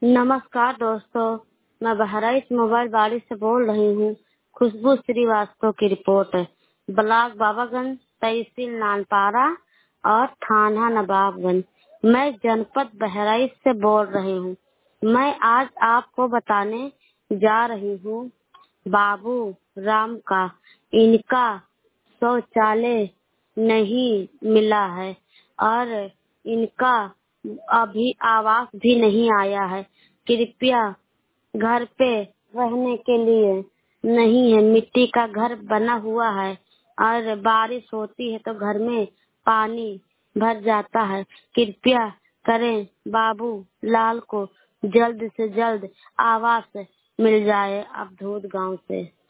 नमस्कार दोस्तों, मैं बहराइच मोबाइल बाड़ी से बोल रही हूँ। खुशबू श्रीवास्तव की रिपोर्ट है। ब्लॉक बाबागंज, तहसील नानपारा और थाना नवाबगंज। मैं जनपद बहराइच से बोल रही हूँ। मैं आज आपको बताने जा रही हूँ बाबू राम का। इनका शौचालय नहीं मिला है और इनका अभी आवास भी नहीं आया है। कृपया घर पे रहने के लिए नहीं है। मिट्टी का घर बना हुआ है और बारिश होती है तो घर में पानी भर जाता है। कृपया करें, बाबू लाल को जल्द से जल्द आवास मिल जाए अवधूत गांव से।